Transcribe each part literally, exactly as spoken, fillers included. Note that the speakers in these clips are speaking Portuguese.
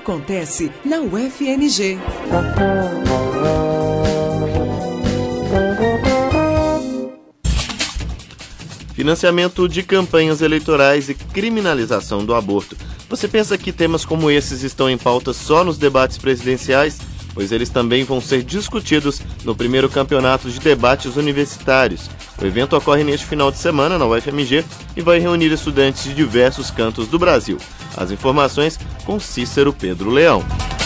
acontece na U F M G. Financiamento de campanhas eleitorais e criminalização do aborto. Você pensa que temas como esses estão em pauta só nos debates presidenciais? Pois eles também vão ser discutidos no primeiro campeonato de debates universitários. O evento ocorre neste final de semana na U F M G e vai reunir estudantes de diversos cantos do Brasil. As informações com Cícero Pedro Leão.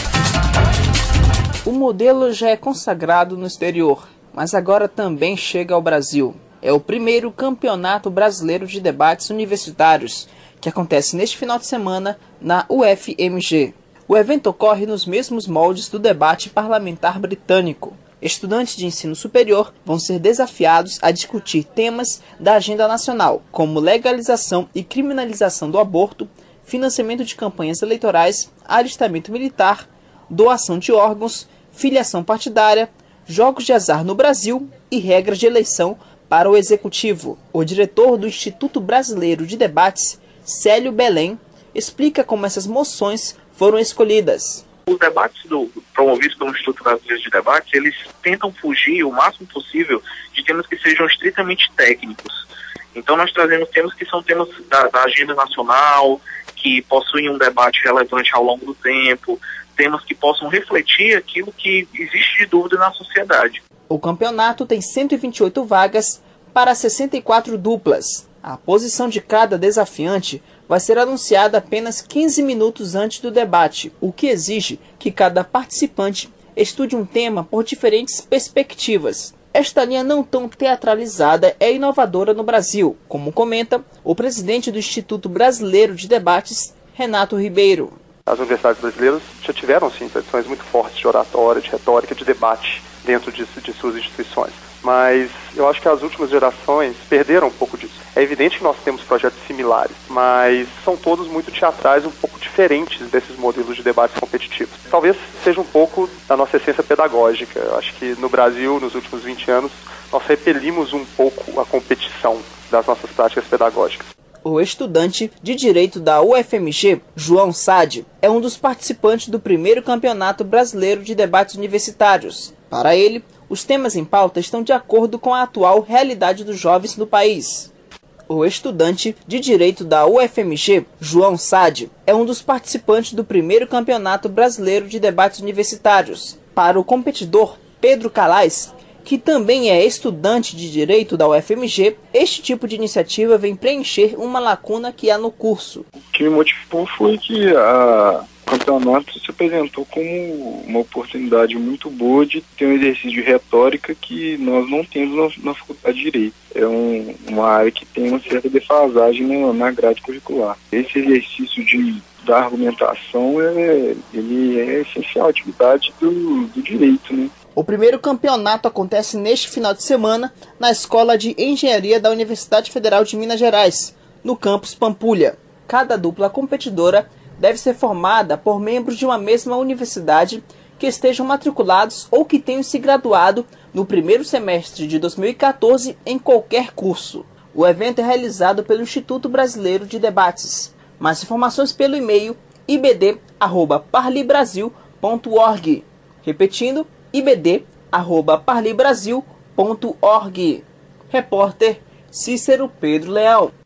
O modelo já é consagrado no exterior, mas agora também chega ao Brasil. É o primeiro Campeonato Brasileiro de Debates Universitários, que acontece neste final de semana na U F M G. O evento ocorre nos mesmos moldes do debate parlamentar britânico. Estudantes de ensino superior vão ser desafiados a discutir temas da agenda nacional, como legalização e criminalização do aborto, financiamento de campanhas eleitorais, alistamento militar, doação de órgãos, filiação partidária, jogos de azar no Brasil e regras de eleição para o Executivo. O diretor do Instituto Brasileiro de Debates, Célio Belém, explica como essas moções foram escolhidas. Os debates do, promovidos pelo Instituto Brasileiro de Debates, eles tentam fugir o máximo possível de temas que sejam estritamente técnicos. Então nós trazemos temas que são temas da, da agenda nacional, que possuem um debate relevante ao longo do tempo, temas que possam refletir aquilo que existe de dúvida na sociedade. O campeonato tem cento e vinte e oito vagas para sessenta e quatro duplas. A posição de cada desafiante vai ser anunciada apenas quinze minutos antes do debate, o que exige que cada participante estude um tema por diferentes perspectivas. Esta linha não tão teatralizada é inovadora no Brasil, como comenta o presidente do Instituto Brasileiro de Debates, Renato Ribeiro. As universidades brasileiras já tiveram, sim, tradições muito fortes de oratória, de retórica, de debate dentro de, de suas instituições. Mas eu acho que as últimas gerações perderam um pouco disso. É evidente que nós temos projetos similares, mas são todos muito teatrais, um pouco diferentes desses modelos de debates competitivos. Talvez seja um pouco da nossa essência pedagógica. Eu acho que no Brasil, nos últimos vinte anos, nós repelimos um pouco a competição das nossas práticas pedagógicas. O estudante de Direito da U F M G, João Sade, é um dos participantes do primeiro Campeonato Brasileiro de Debates Universitários. Para ele, os temas em pauta estão de acordo com a atual realidade dos jovens no país. O estudante de Direito da U F M G, João Sade, é um dos participantes do primeiro Campeonato Brasileiro de Debates Universitários. Para o competidor Pedro Calais, que também é estudante de Direito da U F M G, este tipo de iniciativa vem preencher uma lacuna que há no curso. O que me motivou foi que a... O campeonato se apresentou como uma oportunidade muito boa de ter um exercício de retórica que nós não temos na, na faculdade de Direito. É um, uma área que tem uma certa defasagem na, na grade curricular. Esse exercício de, da argumentação é, ele é essencial à atividade do, do direito, né? O primeiro campeonato acontece neste final de semana na Escola de Engenharia da Universidade Federal de Minas Gerais, no campus Pampulha. Cada dupla competidora deve ser formada por membros de uma mesma universidade que estejam matriculados ou que tenham se graduado no primeiro semestre de dois mil e quatorze em qualquer curso. O evento é realizado pelo Instituto Brasileiro de Debates. Mais informações pelo e-mail i b d arroba parlibrasil ponto org. Repetindo, i b d arroba parlibrasil ponto org. Repórter Cícero Pedro Leão.